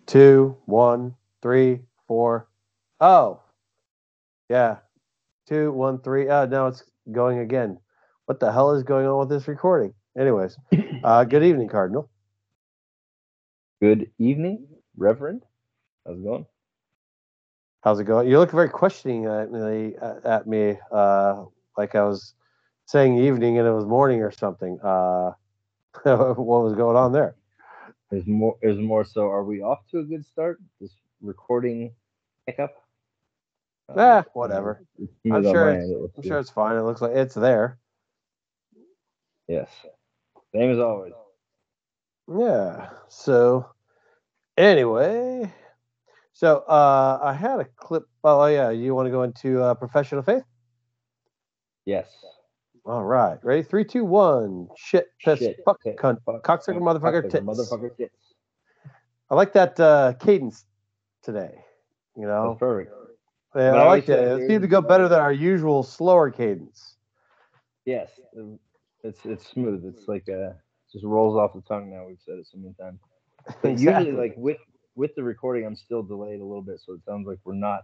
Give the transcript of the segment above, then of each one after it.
2, 1, 3, 4. Oh, yeah. 2, 1, 3. Now it's going again. What the hell is going on with this recording? Anyways, good evening, Cardinal. Good evening, Reverend. How's it going? How's it going? You look very questioning at me, like I was saying evening and it was morning or something. What was going on there? There's more. So, are we off to a good start? This recording hiccup? Whatever. I'm sure it's fine. It looks like it's there. Yes. Same as always. Yeah. So, anyway, I had a clip. Oh, yeah. You want to go into profession of faith? Yes. All right. Ready? 3, 2, 1. Shit, piss, fuck, cunt, cocksucker, motherfucker, tits. I like that cadence today. You know? That's perfect. Yeah, I like that. It seemed to go better than our usual slower cadence. Yes. It's smooth. It's like just rolls off the tongue now. We've said it so many times. But Exactly. usually, like with the recording, I'm still delayed a little bit, so it sounds like we're not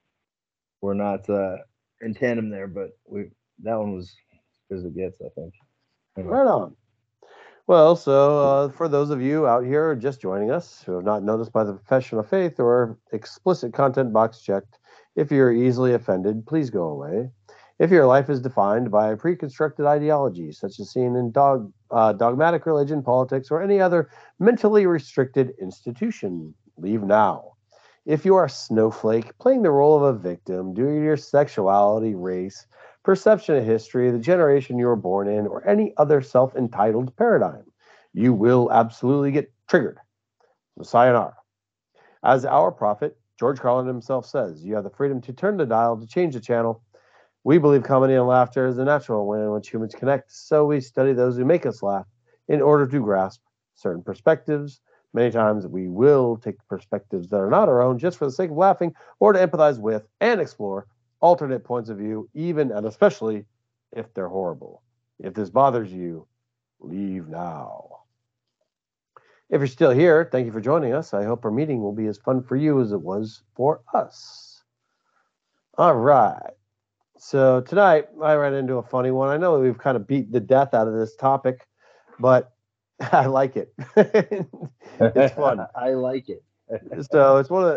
in tandem there. But that one was as it gets, I think. Anyway. Right on. Well, so for those of you out here just joining us who have not noticed by the profession of faith or explicit content box checked, if you're easily offended, please go away. If your life is defined by pre-constructed ideologies, such as seen in dogmatic religion, politics, or any other mentally restricted institution, leave now. If you are a snowflake playing the role of a victim due to your sexuality, race, perception of history, the generation you were born in, or any other self-entitled paradigm, you will absolutely get triggered. Sayonara. As our prophet, George Carlin himself says, you have the freedom to turn the dial, to change the channel. We believe comedy and laughter is a natural way in which humans connect, so we study those who make us laugh in order to grasp certain perspectives. Many times we will take perspectives that are not our own just for the sake of laughing or to empathize with and explore alternate points of view, even and especially if they're horrible. If this bothers you, leave now. If you're still here, thank you for joining us. I hope our meeting will be as fun for you as it was for us. All right. So tonight I ran into a funny one. I know we've kind of beat the death out of this topic, but I like it. It's fun. I like it. So it's one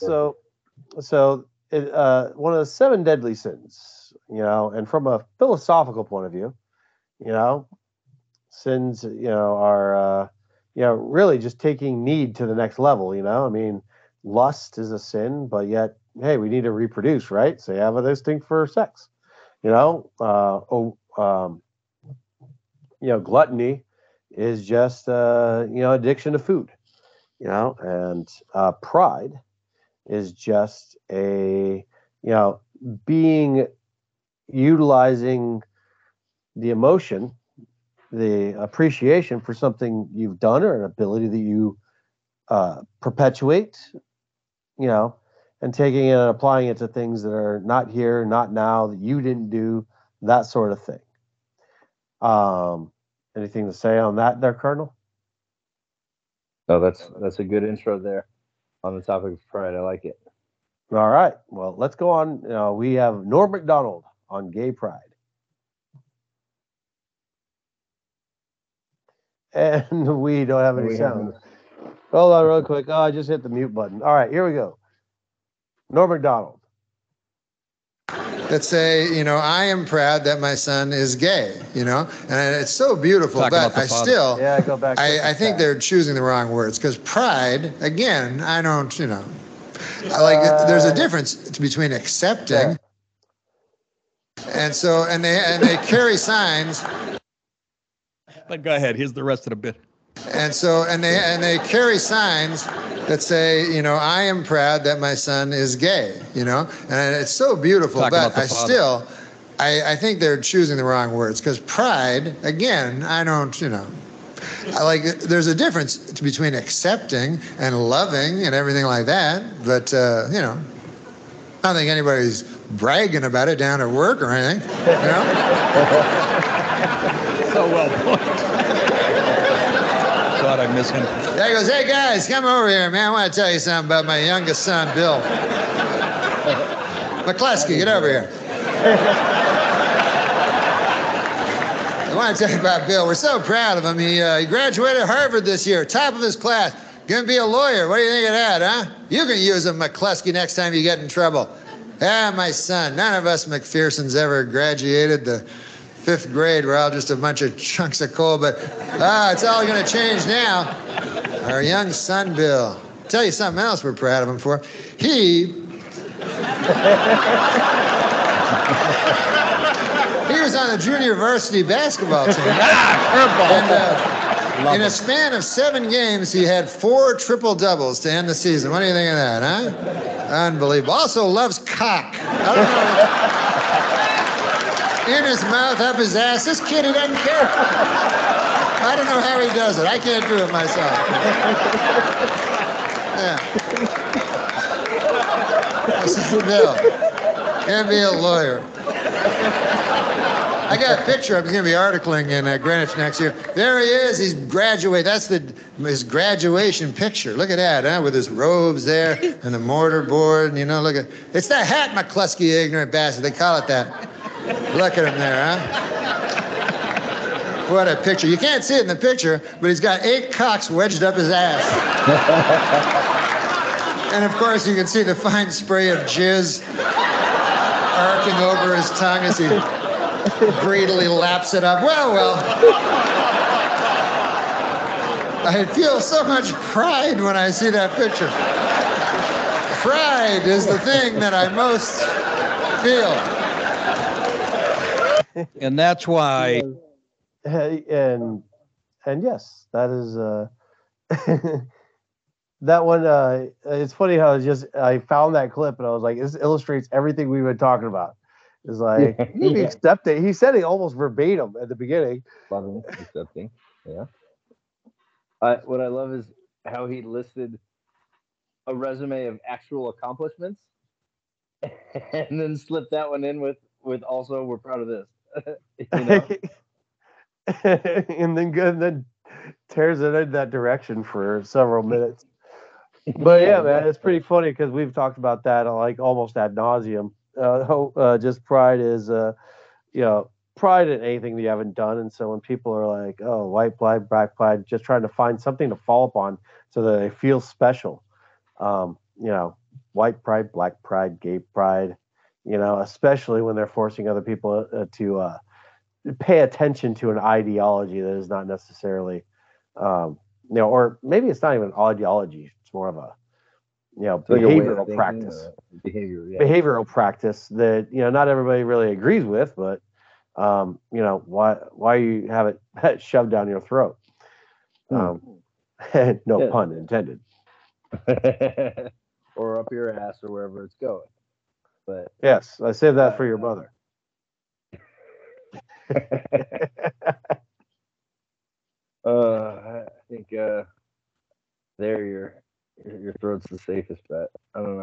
of the 7 deadly sins, and from a philosophical point of view, sins, are, really just taking need to the next level, I mean, lust is a sin, but yet, hey, we need to reproduce, right? So you have a instinct for sex, gluttony is just, addiction to food, and pride is just utilizing the emotion, the appreciation for something you've done or an ability that you perpetuate, and taking it and applying it to things that are not here, not now, that you didn't do, that sort of thing. Anything to say on that there, Cardinal? No, that's a good intro there on the topic of pride. I like it. All right. Well, let's go on. We have Norm Macdonald on gay pride. And we don't have any sound. Hold on real quick. Oh, I just hit the mute button. All right, here we go. Norm Macdonald. That say, I am proud that my son is gay, and it's so beautiful, but I still, go back. I think they're choosing the wrong words, because pride, again, I don't, there's a difference between accepting, and they carry signs. But go ahead, here's the rest of the bit. And they carry signs that say, I am proud that my son is gay, and it's so beautiful, but I still, I think they're choosing the wrong words, because pride, again, I don't, there's a difference between accepting and loving and everything like that, but, I don't think anybody's bragging about it down at work or anything, So well put. So God, I miss him. Yeah, he goes, hey, guys, come over here, man. I want to tell you something about my youngest son, Bill. McCluskey, get over here. I want to tell you about Bill. We're so proud of him. He graduated Harvard this year, top of his class. Gonna be a lawyer. What do you think of that, huh? You can use him, McCluskey, next time you get in trouble. Ah, my son. None of us McPhersons ever graduated the 5th grade. We're all just a bunch of chunks of coal, but it's all gonna change now. Our young son, Bill. I'll tell you something else we're proud of him for. He was on the junior varsity basketball team. And, in a span of 7 games, he had 4 triple-doubles to end the season. What do you think of that, huh? Unbelievable. Also loves cock. I don't know. In his mouth, up his ass. This kid, he doesn't care. I don't know how he does it. I can't do it myself. Yeah. This is Bill. Can't be a lawyer. I got a picture of him. He's going to be articling in Greenwich next year. There he is. He's graduated. That's his graduation picture. Look at that, huh? With his robes there and the mortar board. You know, look at it's that hat, McCluskey, ignorant bastard. They call it that. Look at him there, huh? What a picture. You can't see it in the picture, but he's got 8 cocks wedged up his ass. And of course, you can see the fine spray of jizz arcing over his tongue as he greedily laps it up. Well. I feel so much pride when I see that picture. Pride is the thing that I most feel. And that's why. And yes, that is that one. It's funny how I found that clip and I was like, this illustrates everything we've been talking about. It's like he accepted. He said it almost verbatim at the beginning. Loving, accepting, yeah. What I love is how he listed a resume of actual accomplishments, and then slipped that one in with also we're proud of this. You know? and then tears it in that direction for several minutes. But yeah, man, it's pretty funny because we've talked about that like almost ad nauseum. Just pride is, pride in anything that you haven't done. And so when people are like, oh, white pride, black pride, just trying to find something to fall upon so that they feel special. White pride, black pride, gay pride, especially when they're forcing other people to pay attention to an ideology that is not necessarily, or maybe it's not even an ideology. It's more of a, behavioral practice. Behavioral practice that, not everybody really agrees with, but, why you have it shoved down your throat? No pun intended. Or up your ass or wherever it's going. But yes, I saved that for your mother. I think there your throat's the safest bet. I don't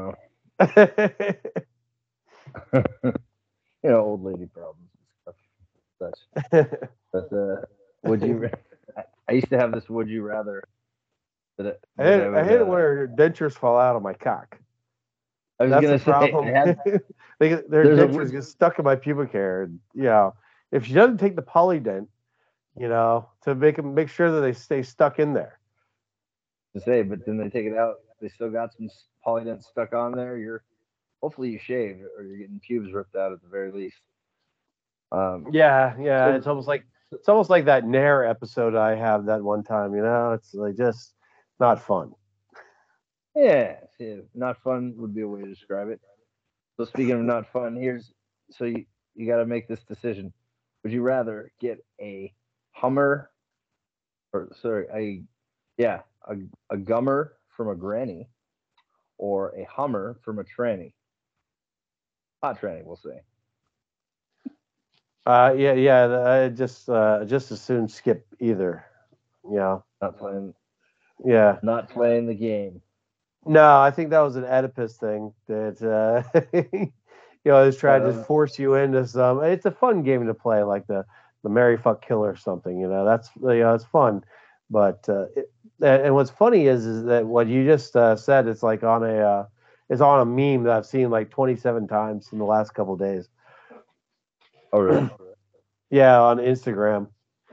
know. Old lady problems and stuff. But would you? I used to have this. Would you rather? I hate it when her dentures fall out of my cock. I was going to say their dentures get stuck in my pubic hair. And, if she doesn't take the polydent, to make sure that they stay stuck in there. To say, but then they take it out. They still got some polydent stuck on there. Hopefully you shaved or you're getting pubes ripped out at the very least. It's almost like that Nair episode I have that one time. It's like just not fun. Yeah, not fun would be a way to describe it. So speaking of not fun, you got to make this decision. Would you rather get a Hummer, a Gummer from a granny, or a Hummer from a tranny? Hot tranny, we'll say. I just as soon skip either. Not playing. Yeah. Not playing the game. No, I think that was an Oedipus thing that is trying to force you into some. It's a fun game to play, like the Marry Fuck Kill or something. That's it's fun, but And what's funny is that what you just said, it's like on it's on a meme that I've seen like 27 times in the last couple of days. Oh, really? Yeah, on Instagram.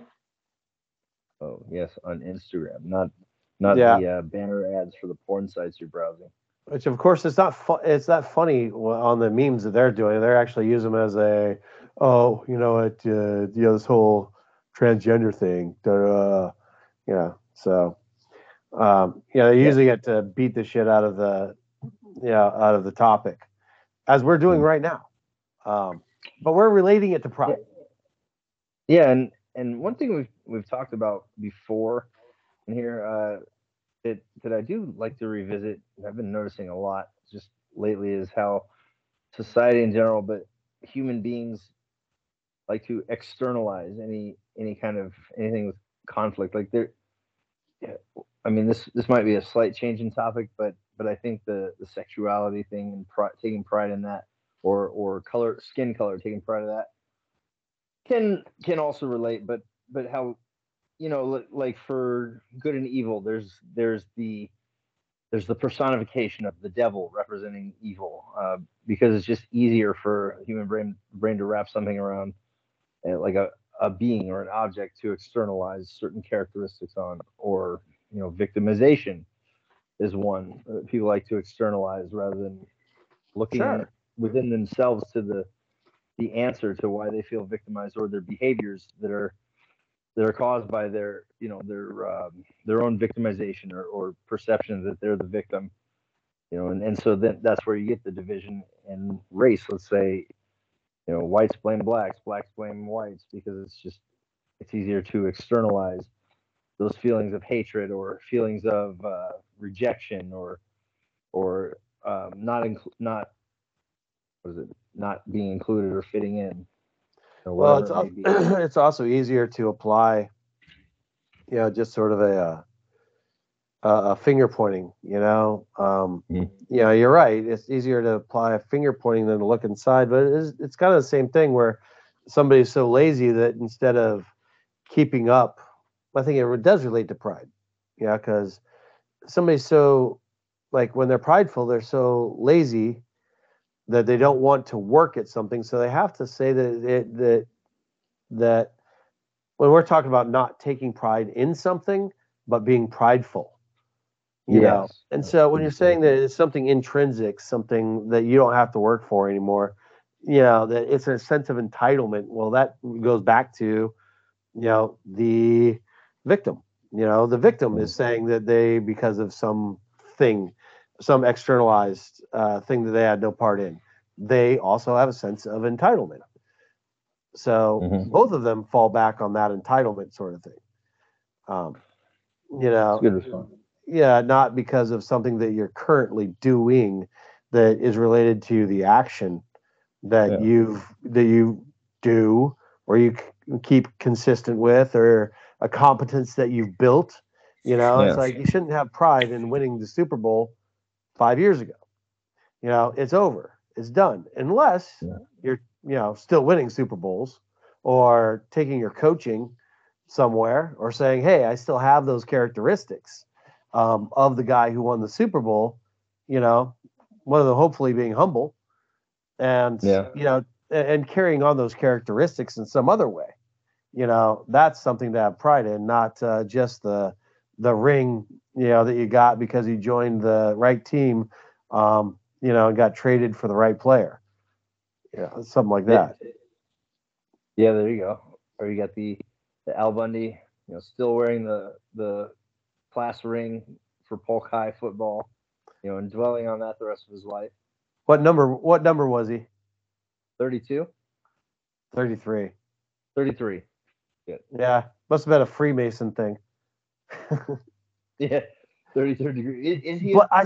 Oh, yes, on Instagram, not Yeah. the banner ads for the porn sites you're browsing. Which of course it's not it's not funny on the memes that they're doing. They're actually using them as a, oh, you know what, this whole transgender thing. Yeah. So they're Yeah. using it to beat the shit out of the topic, as we're doing right now. But we're relating it to pride. Yeah, and one thing we've talked about before in here that I do like to revisit, and I've been noticing a lot just lately, is how society in general, but human beings like to externalize any kind of anything with conflict. Like I mean, this might be a slight change in topic, but I think the sexuality thing and taking pride in that, or skin color, taking pride in that, can also relate. But how, like for good and evil, there's the personification of the devil representing evil, because it's just easier for a human brain to wrap something around like a being or an object to externalize certain characteristics on, or victimization is one that people like to externalize rather than looking within themselves to the answer to why they feel victimized, or their behaviors that are caused by their own victimization, or perception that they're the victim. And so that's where you get the division in race. Let's say, whites blame blacks blame whites, because it's easier to externalize those feelings of hatred, or feelings of rejection, or not what is it, not being included or fitting in. Well, it's also easier to apply, just sort of a finger pointing. You're right. It's easier to apply a finger pointing than to look inside, but it's kind of the same thing where somebody's so lazy that instead of keeping up, I think it does relate to pride. Yeah, because somebody's so, like, when they're prideful, they're so lazy that they don't want to work at something, so they have to say that when we're talking about not taking pride in something but being prideful, you know. And so when you're saying that it's something intrinsic, something that you don't have to work for anymore, that it's a sense of entitlement. Well, that goes back to the victim. The victim is saying that they, because of some externalized thing that they had no part in, they also have a sense of entitlement. So both of them fall back on that entitlement sort of thing. That's a good response. Yeah, not because of something that you're currently doing that is related to the action that you do, or you keep consistent with, or a competence that you've built. It's like you shouldn't have pride in winning the Super Bowl 5 years ago. It's over. It's done. Unless you're, still winning Super Bowls, or taking your coaching somewhere, or saying, hey, I still have those characteristics of the guy who won the Super Bowl, one of them hopefully being humble, and, and carrying on those characteristics in some other way. That's something to have pride in, not just the ring, that you got because you joined the right team, and got traded for the right player. Something like that. Yeah, there you go. Or you got the Al Bundy, still wearing the class ring for Polk High football, and dwelling on that the rest of his life. What number was he? 32? 33. 33. Good. Yeah, must have been a Freemason thing. Yeah, 33rd degree. Is he? But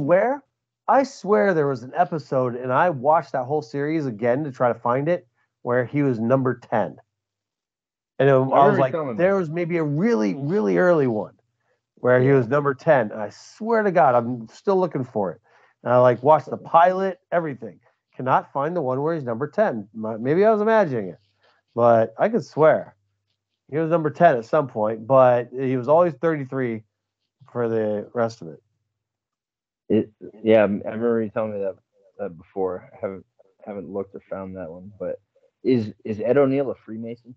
I swear there was an episode, and I watched that whole series again to try to find it, where he was number 10. And I was like, there was maybe a really, really early one where he was number 10. And I swear to God, I'm still looking for it. And I watched the pilot, everything. Cannot find the one where he's number 10. Maybe I was imagining it, but I could swear he was number 10 at some point, but he was always 33 for the rest of it. Yeah, I remember you telling me that before. I haven't looked or found that one, but is Ed O'Neill a Freemason?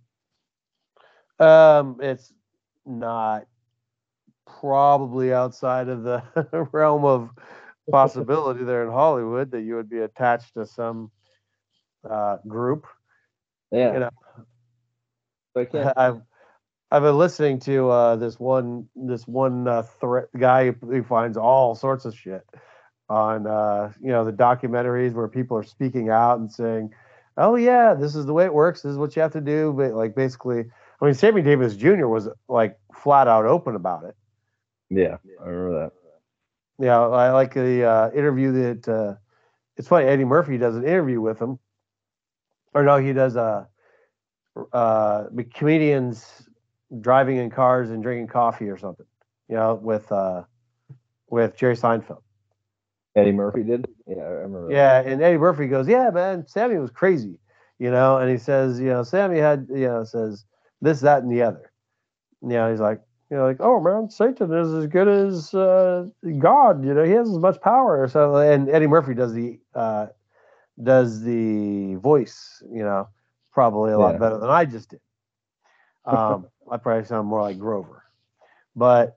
It's not, probably outside of the realm of possibility there in Hollywood that you would be attached to some group. Yeah. You know, But I've been listening to this one guy who finds all sorts of shit on the documentaries where people are speaking out and saying, "Oh yeah, this is the way it works. This is what you have to do." But like basically, I mean, Sammy Davis Jr. was like flat out open about it. Yeah, I remember that. Yeah, I like the interview that it's funny. Eddie Murphy does an interview with him, or no, he does comedians driving in cars and drinking coffee or something. With Jerry Seinfeld. Eddie Murphy did? Yeah, I remember that. Yeah, and Eddie Murphy goes, "Yeah, man, Sammy was crazy," and he says, Sammy had, says this, that, and the other. He's like, oh man, Satan is as good as God. He has as much power. So, and Eddie Murphy does the voice, probably a lot better than I just did. I probably sound more like Grover, but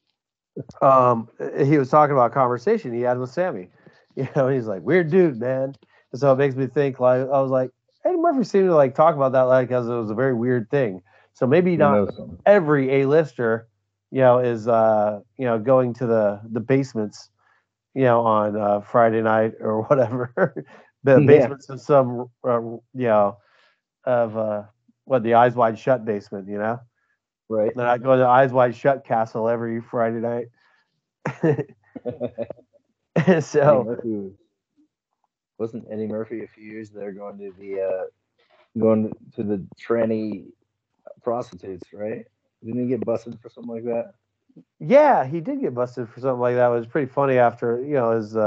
he was talking about a conversation he had with Sammy. He's like, weird dude, man. And so it makes me think, like, I was like, Eddie Murphy seemed to like talk about that like as it was a very weird thing. So maybe not every A-lister, is going to the basements, on Friday night or whatever. The basements of some of the Eyes Wide Shut basement, Right. Then I go to the Eyes Wide Shut castle every Friday night. So wasn't Eddie Murphy a few years there going to the tranny prostitutes, right? Didn't he get busted for something like that? Yeah, he did get busted for something like that. It was pretty funny after his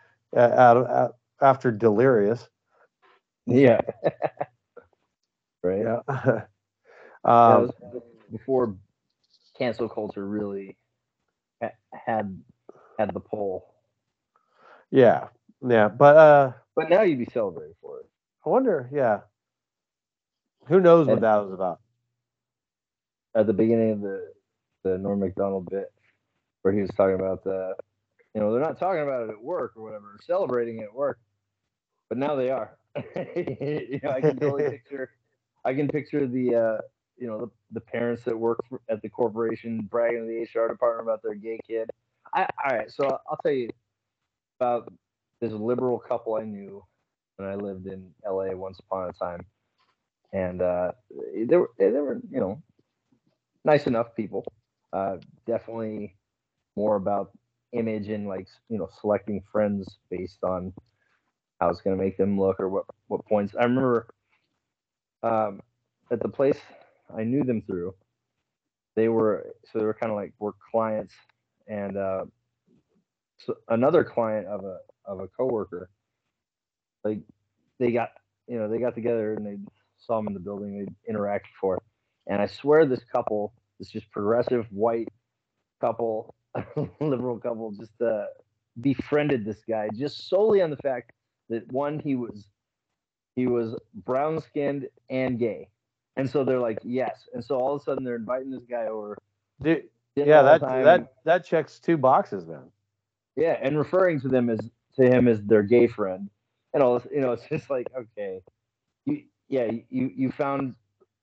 after Delirious. Yeah. Right. Yeah. That was before cancel culture really had the pull. Yeah, but now you'd be celebrated for it. I wonder, yeah. Who knows what that was about? At the beginning of the Norm Macdonald bit, where he was talking about they're not talking about it at work or whatever, celebrating it at work, but now they are. I can totally picture the the parents that work at the corporation bragging to the HR department about their gay kid. All right, so I'll tell you about this liberal couple I knew when I lived in LA once upon a time, and they were nice enough people. Definitely more about image and selecting friends based on how it's going to make them look or what points. I remember at the place I knew them through, they were kind of like work clients, and so another client of a coworker, like they got together and they saw him in the building, they interacted for, and I swear this couple, this just progressive white couple, liberal couple, just befriended this guy just solely on the fact that one, he was brown skinned and gay. And so they're like, yes. And so all of a sudden they're inviting this guy over. Dude, yeah, that checks two boxes, man. Yeah, and referring to him as their gay friend. And all this, it's just like, okay. You found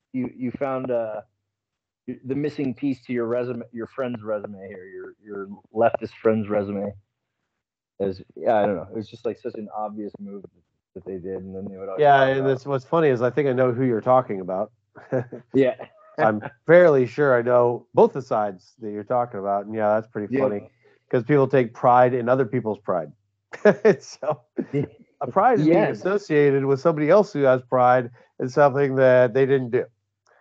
the missing piece to your resume, your friend's resume here, your leftist friend's resume. I don't know. It was just like such an obvious move that they did, and then they would. And what's funny is I think I know who you're talking about. Yeah, I'm fairly sure I know both the sides that you're talking about, and yeah, that's pretty funny because people take pride in other people's pride. So a pride is being associated with somebody else who has pride in something that they didn't do.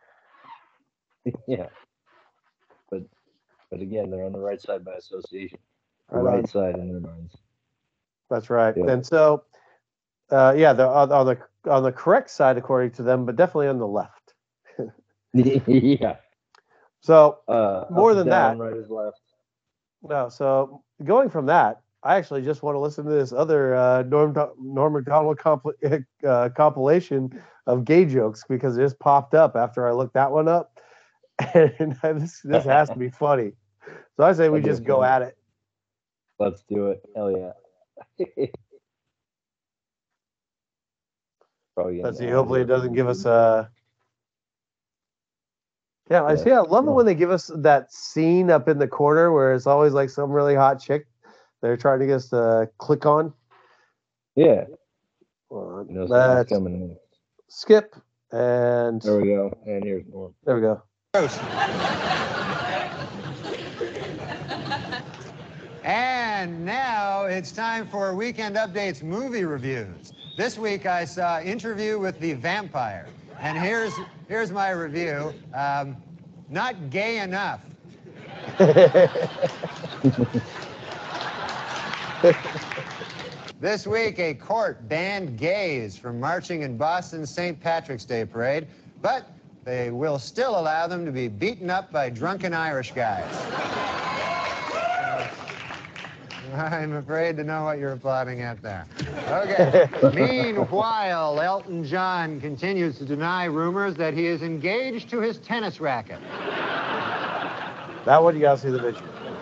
Yeah, but again, they're on the right side by association. The right side in their minds. That's right. Yeah. And so, they're on the correct side according to them, but definitely on the left. Yeah. So more than down, that, right is left. No, so going from that, I actually just want to listen to this other Norm Macdonald compilation of gay jokes because it just popped up after I looked that one up, and this has to be funny. So I say we just go at it. Let's do it. Hell yeah. Let's see. Hopefully, it doesn't give us a. Yeah, I see. I love it when they give us that scene up in the corner where it's always like some really hot chick they're trying to get us to click on. Yeah. Let's skip and. There we go. And here's more. There we go. And now it's time for Weekend Update's movie reviews. This week I saw Interview with the Vampire. And here's my review. Not gay enough. This week, a court banned gays from marching in Boston's St. Patrick's Day parade, but they will still allow them to be beaten up by drunken Irish guys. I'm afraid to know what you're applauding at there. Okay. Meanwhile, Elton John continues to deny rumors that he is engaged to his tennis racket. That one, you gotta see the video.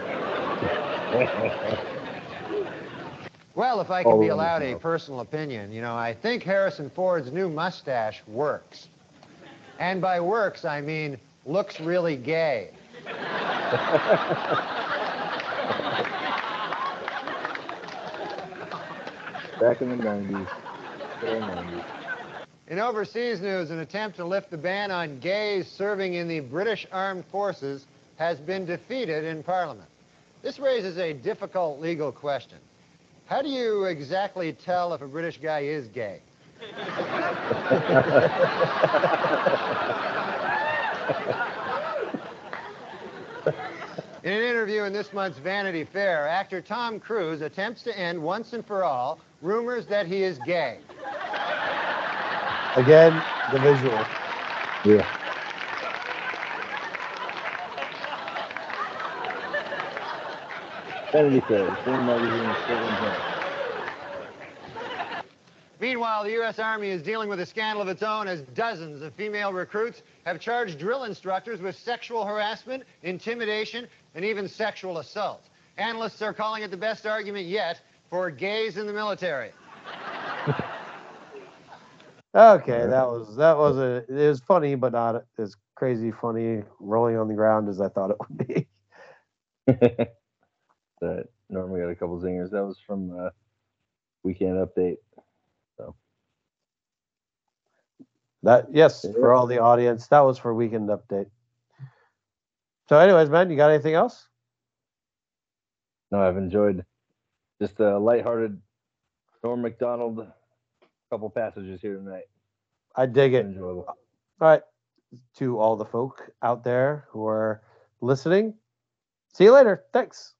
Well, if I can be allowed a personal opinion, I think Harrison Ford's new mustache works. And by works, I mean looks really gay. Back in the 90s. In overseas news, an attempt to lift the ban on gays serving in the British Armed Forces has been defeated in Parliament. This raises a difficult legal question. How do you exactly tell if a British guy is gay? In an interview in this month's Vanity Fair, actor Tom Cruise attempts to end once and for all rumors that he is gay. Again, the visual. Yeah. Vanity Fair, same magazine, Meanwhile, the U.S. Army is dealing with a scandal of its own as dozens of female recruits have charged drill instructors with sexual harassment, intimidation, and even sexual assault. Analysts are calling it the best argument yet for gays in the military. Okay, it was funny, but not as crazy funny rolling on the ground as I thought it would be. That normally got a couple zingers. That was from Weekend Update. So that for all the audience, that was for Weekend Update. So, anyways, man, you got anything else? No, I've enjoyed just a lighthearted Norm Macdonald couple passages here tonight. I dig it. Enjoyable. All right, to all the folk out there who are listening, see you later. Thanks.